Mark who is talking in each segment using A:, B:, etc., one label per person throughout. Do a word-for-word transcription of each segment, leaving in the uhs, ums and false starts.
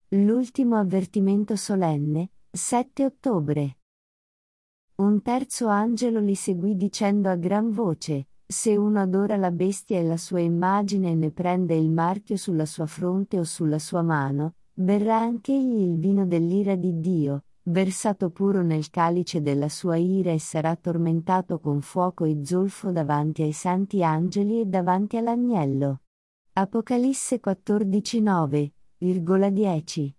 A: L'ultimo avvertimento solenne, sette ottobre. Un terzo angelo li seguì dicendo a gran voce: se uno adora la bestia e la sua immagine e ne prende il marchio sulla sua fronte o sulla sua mano, berrà anch'egli il vino dell'ira di Dio, versato puro nel calice della sua ira, e sarà tormentato con fuoco e zolfo davanti ai santi angeli e davanti all'agnello. Apocalisse quattordici nove dieci.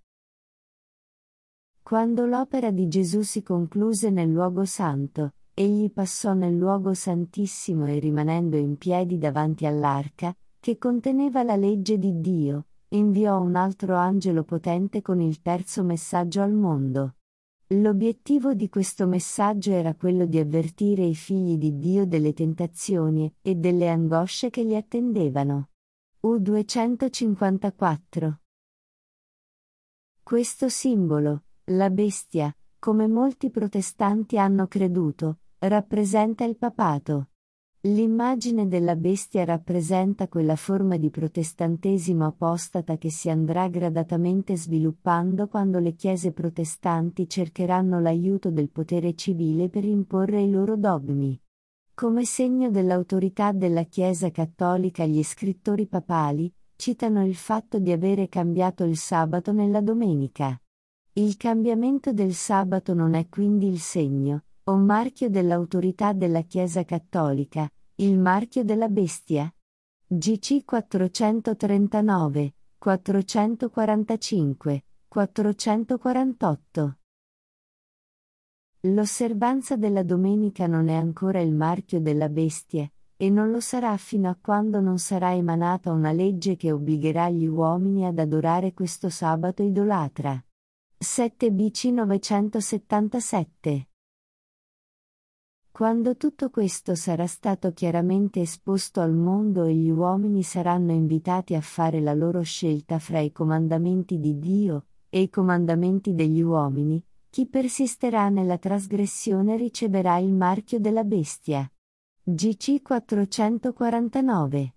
A: Quando l'opera di Gesù si concluse nel luogo santo, egli passò nel luogo santissimo e, rimanendo in piedi davanti all'arca, che conteneva la legge di Dio, inviò un altro angelo potente con il terzo messaggio al mondo. L'obiettivo di questo messaggio era quello di avvertire i figli di Dio delle tentazioni e delle angosce che li attendevano. U duecentocinquantaquattro. Questo simbolo, la bestia, come molti protestanti hanno creduto, rappresenta il papato. L'immagine della bestia rappresenta quella forma di protestantesimo apostata che si andrà gradatamente sviluppando quando le chiese protestanti cercheranno l'aiuto del potere civile per imporre i loro dogmi. Come segno dell'autorità della Chiesa cattolica, gli scrittori papali citano il fatto di avere cambiato il sabato nella domenica. Il cambiamento del sabato non è quindi il segno o marchio dell'autorità della Chiesa cattolica, il marchio della bestia. G C quattrocentotrentanove, quattrocentoquarantacinque, quattrocentoquarantotto. L'osservanza della domenica non è ancora il marchio della bestia, e non lo sarà fino a quando non sarà emanata una legge che obbligherà gli uomini ad adorare questo sabato idolatra. sette B C novecentosettantasette. Quando tutto questo sarà stato chiaramente esposto al mondo e gli uomini saranno invitati a fare la loro scelta fra i comandamenti di Dio e i comandamenti degli uomini, chi persisterà nella trasgressione riceverà il marchio della bestia. G C quattrocentoquarantanove.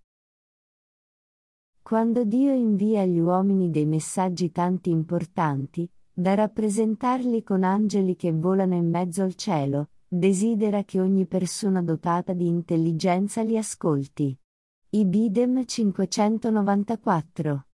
A: Quando Dio invia agli uomini dei messaggi tanti importanti, da rappresentarli con angeli che volano in mezzo al cielo, desidera che ogni persona dotata di intelligenza li ascolti. Ibidem cinquecentonovantaquattro.